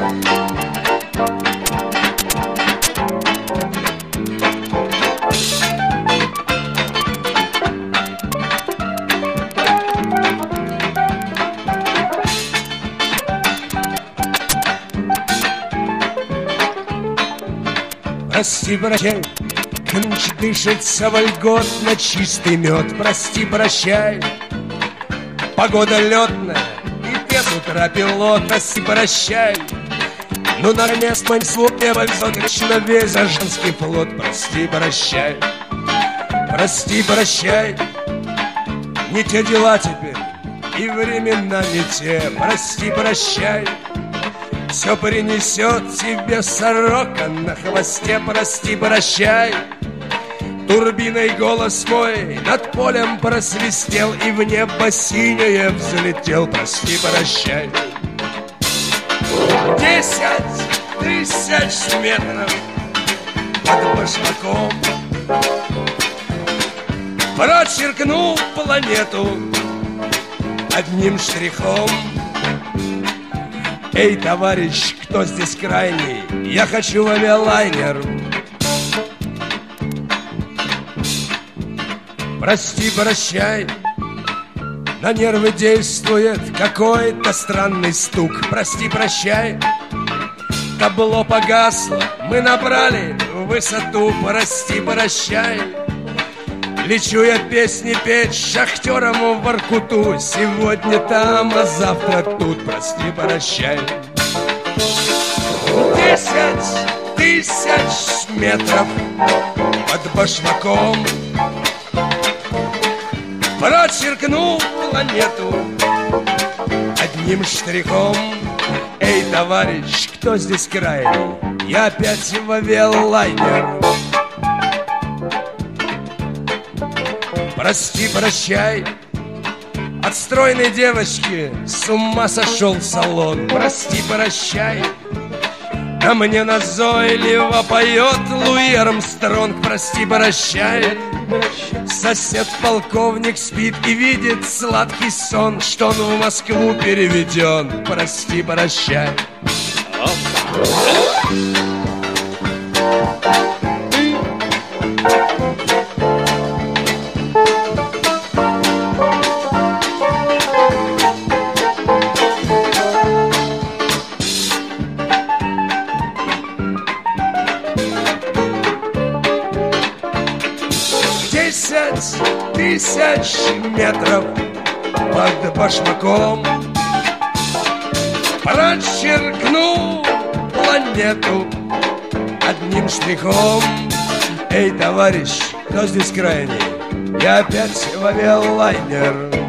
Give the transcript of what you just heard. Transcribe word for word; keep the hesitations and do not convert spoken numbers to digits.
Прости, прощай, ключ дышится вольготно, чистый мед. Прости, прощай, погода летная, и пес утра пилот. Прости, прощай, но на место своего вольготно весь женский флот. Прости, прощай, прости, прощай, не те дела теперь, и времена не те. Прости, прощай, все принесет тебе сорока на хвосте. Прости, прощай, турбиной голос мой над полем просвистел и в небо синее взлетел. Прости, прощай. Десять тысяч метров под башмаком прочеркнул планету одним штрихом. Эй, товарищ, кто здесь крайний? Я хочу в авиалайнер. Прости, прощай, на нервы действует какой-то странный стук. Прости, прощай, табло погасло, мы набрали высоту. Прости, прощай, лечу я песни петь шахтерам в Воркуту. Сегодня там, а завтра тут. Прости, прощай. Десять тысяч метров под башмаком прочеркнул планету одним штрихом. Эй, товарищ, кто здесь крайний? Я опять в авиалайнер. Прости, прощай, от стройной девочки с ума сошел салон. Прости, прощай, а мне назойливо поет Луи Армстронг. Прости, прощай, сосед-полковник спит и видит сладкий сон, что он в Москву переведен. Прости, прощай. Десять тысяч метров под башмаком прочеркнул планету одним штрихом. Эй, товарищ, кто здесь крайний? Я опять в авиалайнер.